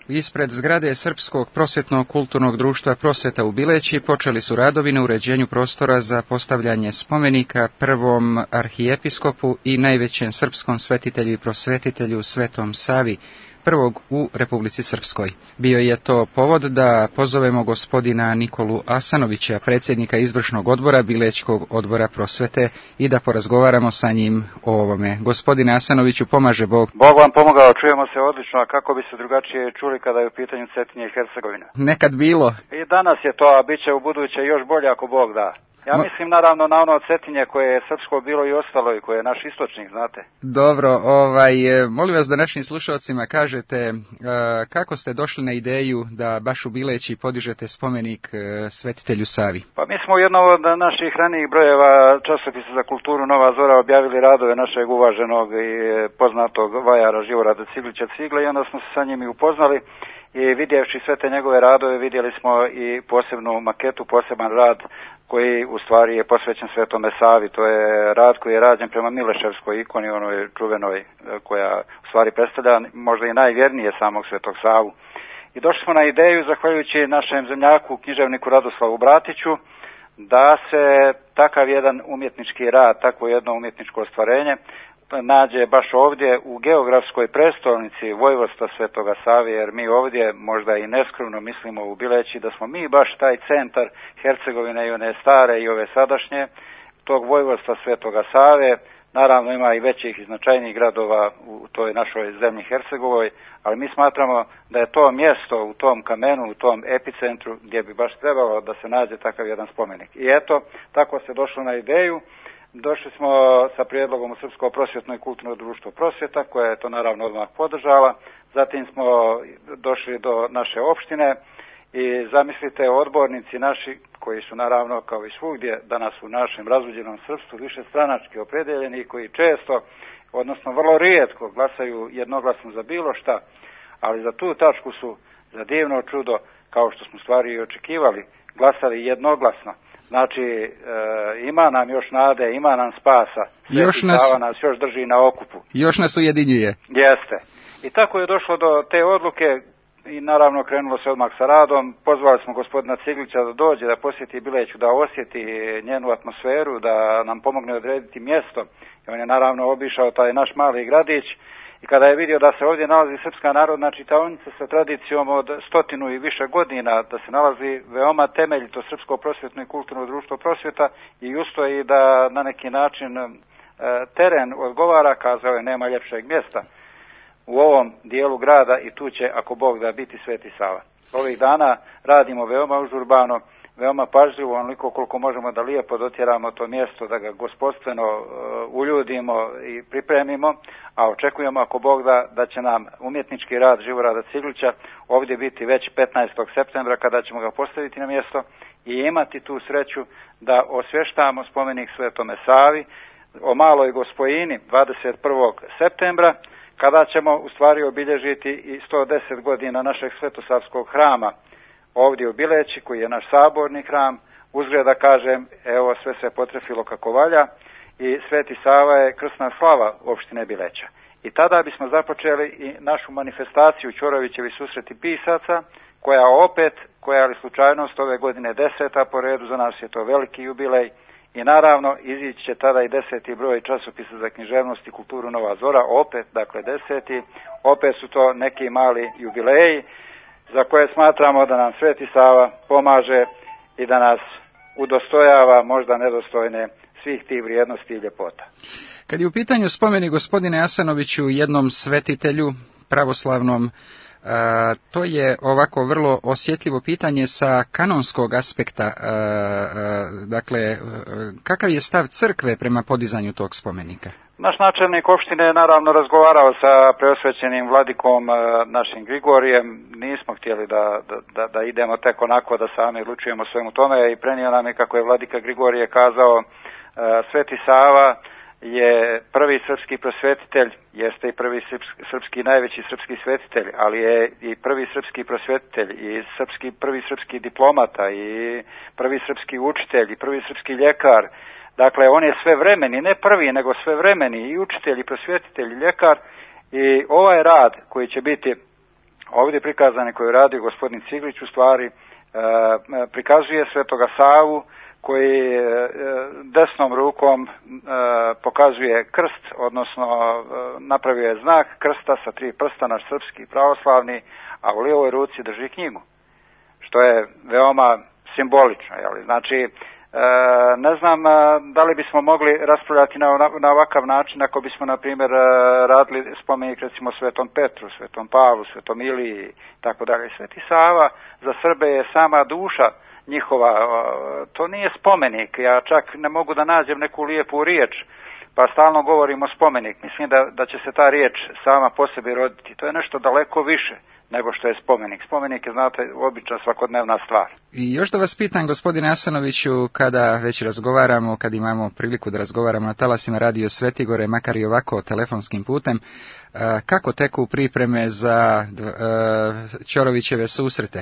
Ispred zgrade Srpskog prosvjetnog kulturnog društva Prosvjeta u Bileći počeli su radovi na uređenju prostora za postavljanje spomenika prvom arhijepiskopu i najvećem srpskom svetitelju i prosvetitelju Svetom Savi, prvog u Republici Srpskoj. Bio je to povod da pozovemo gospodina Nikolu Asanovića, predsjednika izvršnog odbora Bilećkog odbora prosvete, i da porazgovaramo sa njim o ovome. Gospodine Asanoviću, pomaže Bog. Bog vam pomogao, čujemo se odlično, a kako bi se drugačije čuli kada je u pitanju Cetinje i Hercegovina? Nekad bilo. I danas je to, a bit će u buduće još bolje ako Bog da. Ja mislim naravno na ono Cetinje koje je srpsko bilo i ostalo i koje je naš istočnik, znate. Dobro, molim vas da našim slušalcima kažete kako ste došli na ideju da baš u Bileći podižete spomenik svetitelju Savi. Pa mi smo u jednom od naših ranijih brojeva časopisa za kulturu Nova Zora objavili radove našeg uvaženog i poznatog vajara Živorada Ciglića Cigle i onda smo se sa njim i upoznali. I vidjevši sve te njegove radove vidjeli smo i posebnu maketu, poseban rad koji u stvari je posvećen Svetome Savi. To je rad koji je rađen prema Mileševskoj ikoni, onoj čuvenoj koja u stvari predstavlja možda i najvjernije samog Svetog Savu. I došli smo na ideju, zahvaljujući našem zemljaku, književniku Radoslavu Bratiću, da se takav jedan umjetnički rad, takvo jedno umjetničko ostvarenje nađe baš ovdje u geografskoj prestolnici vojvodstva Svetoga Save, jer mi ovdje možda i neskromno mislimo u Bileći da smo mi baš taj centar Hercegovine i one stare i ove sadašnje tog vojvodstva Svetoga Save. Naravno ima i većih i značajnijih gradova u toj našoj zemlji Hercegovoj, ali mi smatramo da je to mjesto u tom kamenu, u tom epicentru gdje bi baš trebalo da se nađe takav jedan spomenik. I eto, tako se došlo na ideju. Došli smo sa prijedlogom u Srpsko prosvjetno i kulturno društvo Prosvjeta, koja je to naravno odmah podržala. Zatim smo došli do naše opštine i zamislite, odbornici naši, koji su naravno kao i svugdje danas u našem razvođenom srpstvu više stranački opredeljeni i koji često, odnosno vrlo rijetko, glasaju jednoglasno za bilo šta, ali za tu tačku su za divno čudo, kao što smo stvari i očekivali, glasali jednoglasno. Znači, ima nam još nade, ima nam spasa. Sava nas još drži na okupu. Još nas ujedinjuje. Jeste. I tako je došlo do te odluke i naravno krenulo se odmah sa radom. Pozvali smo gospodina Ciglića da dođe, da posjeti Bileću, da osjeti njenu atmosferu, da nam pomogne odrediti mjesto. I on je naravno obišao taj naš mali gradić. I kada je vidio da se ovdje nalazi Srpska narodna čitaonica sa tradicijom od 100 i više godina, da se nalazi veoma temeljito Srpsko prosvjetno i kulturno društvo Prosvjeta i ustoji da na neki način teren odgovara, kazao je nema ljepšeg mjesta u ovom dijelu grada i tu će, ako Bog da, biti Sveti Sava. Ovih dana radimo veoma užurbano, veoma pažljivo, onoliko koliko možemo da lijepo dotjeramo to mjesto, da ga gospodstveno uljudimo i pripremimo, a očekujemo, ako Bog da će nam umjetnički rad Živorada Ciglića ovdje biti već 15. septembra kada ćemo ga postaviti na mjesto i imati tu sreću da osvještamo spomenik Svetome Savi o Maloj Gospojini 21. septembra, kada ćemo u stvari obilježiti i 110 godina našeg Svetosavskog hrama ovdje u Bileći, koji je naš saborni hram. Uzgred da kažem, evo sve se potrefilo kako valja i Sveti Sava je krsna slava opštine Bileća. I tada bismo započeli i našu manifestaciju Ćorovićevi susreti pisaca, koja je slučajnost ove godine 10. po redu, za nas je to veliki jubilej i naravno izići će tada i 10. broj časopisa za književnost i kulturu Nova Zora, opet, dakle 10. Opet su to neki mali jubileji za koje smatramo da nam Sveti Sava pomaže i da nas udostojava možda nedostojne svih tih vrijednosti i ljepota. Kad je u pitanju spomenik, gospodine Asanoviću, jednom svetitelju pravoslavnom, to je ovako vrlo osjetljivo pitanje sa kanonskog aspekta. Dakle, kakav je stav crkve prema podizanju tog spomenika? Naš načelnik opštine je naravno razgovarao sa preosvećenim vladikom našim Grigorijem. Nismo htjeli da idemo tek onako da sami odlučujemo svemu tome i prenio nam je kako je vladika Grigorije kazao, Sveti Sava je prvi srpski prosvetitelj, jeste i prvi srpski, najveći srpski svetitelj, ali je i prvi srpski prosvetitelj i prvi srpski diplomata i prvi srpski učitelj i prvi srpski ljekar. Dakle, on je svevremeni, ne prvi, nego svevremeni i učitelj i prosvjetitelj i ljekar i ovaj rad koji će biti ovdje prikazani koji je radio gospodin Ciglić u stvari prikazuje Svetoga Savu koji desnom rukom pokazuje krst, odnosno napravio je znak krsta sa 3 prsta, naš srpski pravoslavni, a u lijevoj ruci drži knjigu, što je veoma simbolično. Znači, ne znam da li bismo mogli raspravljati na ovakav način ako bismo, na primjer, radili spomenik recimo Svetom Petru, Svetom Pavlu, Svetom Iliji, tako dalje. Sveti Sava za Srbe je sama duša njihova, to nije spomenik, ja čak ne mogu da nađem neku lijepu riječ, pa stalno govorimo spomenik. Mislim da će se ta riječ sama po sebi roditi. To je nešto daleko više nego što je spomenik. Spomenik je, znate, obična svakodnevna stvar. I još da vas pitam, gospodine Asanoviću, kada već razgovaramo, kad imamo priliku da razgovaramo na talasima Radio Svetigore, makar i ovako telefonskim putem, kako teku pripreme za Ćorovićeve susrete?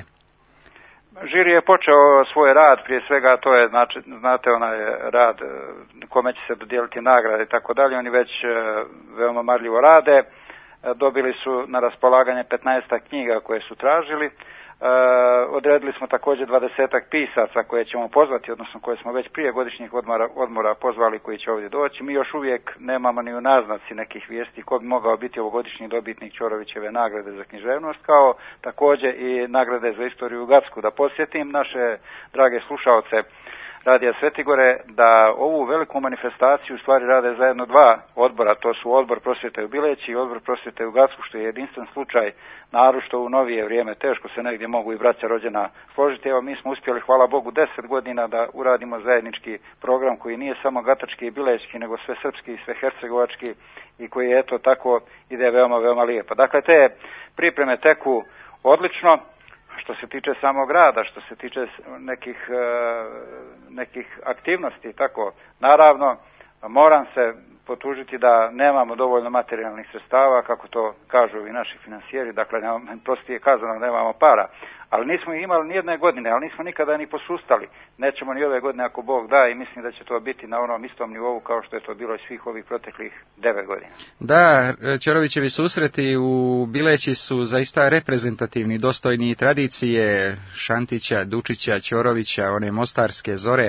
Žiri je počeo svoj rad, prije svega to je, znači, znate, onaj rad kome će se dodijeliti nagrade i tako dalje, oni već veoma marljivo rade. Dobili su na raspolaganje 15 knjiga koje su tražili. Odredili smo također 20 pisaca koje ćemo pozvati, odnosno koje smo već prije godišnjih odmora pozvali, koji će ovdje doći. Mi još uvijek nemamo ni u naznaci nekih vijesti ko bi mogao biti ovogodišnji dobitnik Ćorovićeve nagrade za književnost, kao također i nagrade za istoriju Ugarsku. Da podsjetim naše drage slušaoce Radija Svetigore da ovu veliku manifestaciju u stvari rade zajedno 2 odbora, to su Odbor prosvjete u Bileći i Odbor prosvjete u Ugarsku, što je jedinstven slučaj, naročito u novije vrijeme, teško se negdje mogu i braća rođena složiti. Evo, mi smo uspjeli, hvala Bogu, 10 godina da uradimo zajednički program koji nije samo gatački i bilećki, nego sve srpski i sve hercegovački i koji, eto, tako ide veoma, veoma lijepo. Dakle, te pripreme teku odlično. Što se tiče samog rada, što se tiče nekih aktivnosti, tako, naravno, moram se potužiti da nemamo dovoljno materijalnih sredstava, kako to kažu i naši finansijeri, dakle, prostije kazano, nemamo para, ali nismo imali nijedne godine, ali nismo nikada ni posustali. Nećemo ni ove godine ako Bog da, i mislim da će to biti na onom istom nivou kao što je to bilo i svih ovih proteklih 9 godina. Da, Ćorovićevi susreti u Bileći su zaista reprezentativni, dostojni tradicije Šantića, Dučića, Ćorovića, one mostarske zore,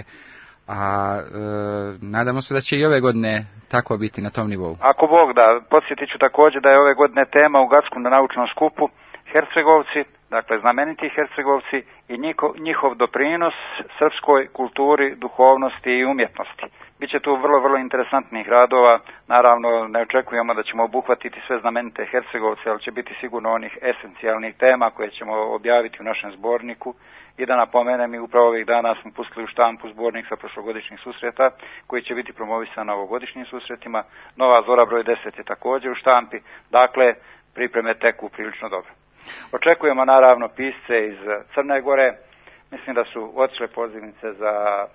a nadamo se da će i ove godine tako biti na tom nivou. Ako Bog da, podsjetit ću također da je ove godine tema u Ugarskom naučnom skupu Hercegovci, dakle znameniti Hercegovci i njihov doprinos srpskoj kulturi, duhovnosti i umjetnosti. Biće tu vrlo, vrlo interesantnih radova, naravno ne očekujemo da ćemo obuhvatiti sve znamenite Hercegovce, ali će biti sigurno onih esencijalnih tema koje ćemo objaviti u našem zborniku. I da napomenem, i upravo ovih dana smo pustili u štampu zbornik sa prošlogodišnjih susreta, koji će biti promovisan na ovogodišnjim susretima. Nova Zora broj 10 je također u štampi, dakle pripreme teku prilično dobro. Očekujemo naravno pisce iz Crne Gore, mislim da su otišle pozivnice za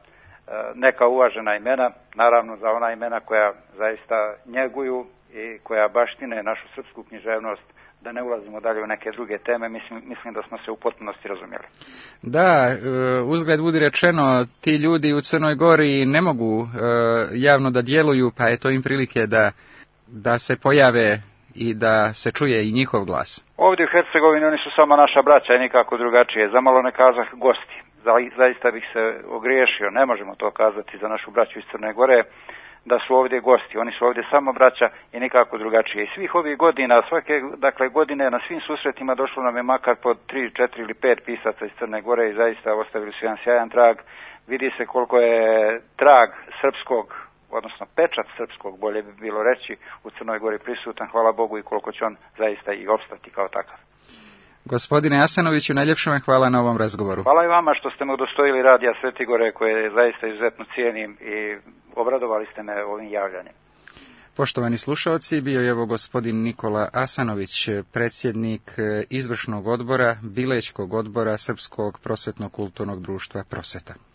neka uvažena imena, naravno za ona imena koja zaista njeguju i koja baštine našu srpsku književnost. Da ne ulazimo dalje u neke druge teme, mislim da smo se u potpunosti razumjeli. Da, uzgled budi rečeno, ti ljudi u Crnoj Gori ne mogu javno da djeluju, pa je to im prilike da se pojave i da se čuje i njihov glas. Ovdje u Hercegovini oni su samo naša braća i nikako drugačije, zamalo ne kazah gosti. Zaista bih se ogriješio, ne možemo to kazati za našu braću iz Crne Gore, da su ovdje gosti, oni su ovdje samo braća i nikako drugačije. I svih ovih godina, svake godine na svim susretima došlo nam je makar po 3, 4 ili 5 pisaca iz Crne Gore i zaista ostavili su jedan sjajan trag. Vidi se koliko je trag srpskog, odnosno pečat srpskog, bolje bi bilo reći, u Crnoj Gori prisutan, hvala Bogu, i koliko će on zaista i opstati kao takav. Gospodine Asanoviću, najljepše vam hvala na ovom razgovoru. Hvala i vama što ste me udostojili Radija Svetigore, koje zaista izuzetno cijenim, i obradovali ste me ovim javljanjem. Poštovani slušalci, bio je ovo gospodin Nikola Asanović, predsjednik izvršnog odbora Bilećkog odbora Srpskog prosvetno-kulturnog društva Prosveta.